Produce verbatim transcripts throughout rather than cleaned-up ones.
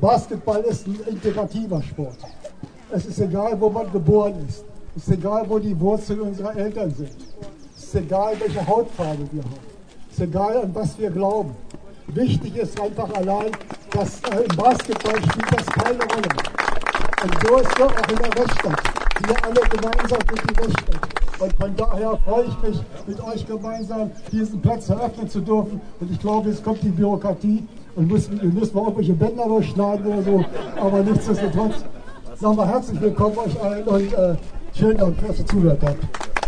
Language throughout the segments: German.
Basketball ist ein integrativer Sport. Es ist egal, wo man geboren ist. Es ist egal, wo die Wurzeln unserer Eltern sind. Es ist egal, welche Hautfarbe wir haben. Es ist egal, an was wir glauben. Wichtig ist einfach allein, dass äh, im Basketball spielt das keine Rolle mehr. Und so ist es auch in der Weststadt. Wir alle gemeinsam sind die Weststadt. Und von daher freue ich mich, mit euch gemeinsam diesen Platz eröffnen zu dürfen. Und ich glaube, jetzt kommt die Bürokratie und müssen, wir müssen mal irgendwelche Bänder durchschneiden oder so. Aber nichtsdestotrotz, sagen wir herzlich willkommen euch allen und äh, schönen Dank, dass ihr zugehört habt.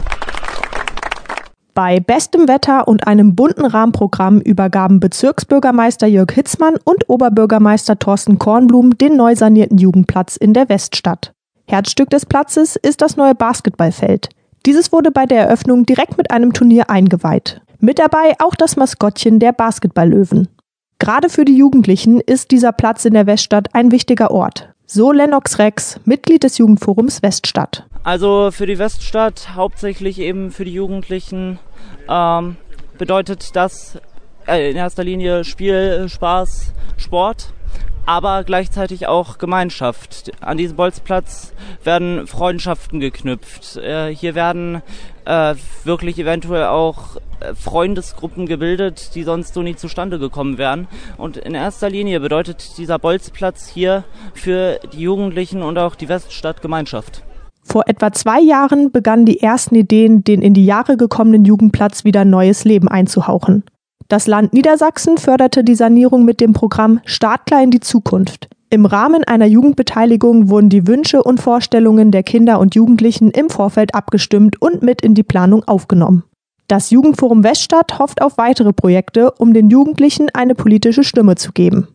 Bei bestem Wetter und einem bunten Rahmenprogramm übergaben Bezirksbürgermeister Jörg Hitzmann und Oberbürgermeister Thorsten Kornblum den neu sanierten Jugendplatz in der Weststadt. Herzstück des Platzes ist das neue Basketballfeld. Dieses wurde bei der Eröffnung direkt mit einem Turnier eingeweiht. Mit dabei auch das Maskottchen der Basketballlöwen. Gerade für die Jugendlichen ist dieser Platz in der Weststadt ein wichtiger Ort. So Lennox Rex, Mitglied des Jugendforums Weststadt. Also für die Weststadt, hauptsächlich eben für die Jugendlichen, ähm, bedeutet das äh, in erster Linie Spiel, Spaß, Sport, aber gleichzeitig auch Gemeinschaft. An diesem Bolzplatz werden Freundschaften geknüpft. Äh, hier werden äh, wirklich eventuell auch äh, Freundesgruppen gebildet, die sonst so nie zustande gekommen wären. Und in erster Linie bedeutet dieser Bolzplatz hier für die Jugendlichen und auch die Weststadt Gemeinschaft. Vor etwa zwei Jahren begannen die ersten Ideen, den in die Jahre gekommenen Jugendplatz wieder neues Leben einzuhauchen. Das Land Niedersachsen förderte die Sanierung mit dem Programm Startklar in die Zukunft. Im Rahmen einer Jugendbeteiligung wurden die Wünsche und Vorstellungen der Kinder und Jugendlichen im Vorfeld abgestimmt und mit in die Planung aufgenommen. Das Jugendforum Weststadt hofft auf weitere Projekte, um den Jugendlichen eine politische Stimme zu geben.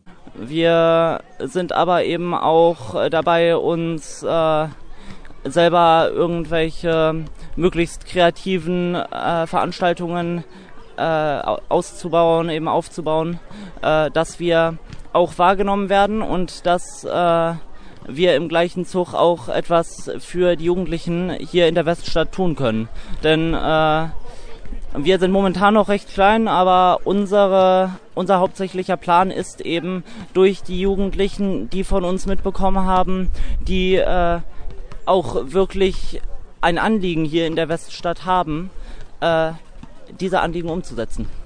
Wir sind aber eben auch dabei, uns äh, selber irgendwelche möglichst kreativen äh, Veranstaltungen äh, auszubauen, eben aufzubauen, äh, dass wir auch wahrgenommen werden und dass äh, wir im gleichen Zug auch etwas für die Jugendlichen hier in der Weststadt tun können. Denn äh, wir sind momentan noch recht klein, aber unsere, unser hauptsächlicher Plan ist eben durch die Jugendlichen, die von uns mitbekommen haben, die äh, auch wirklich ein Anliegen hier in der Weststadt haben, äh, diese Anliegen umzusetzen.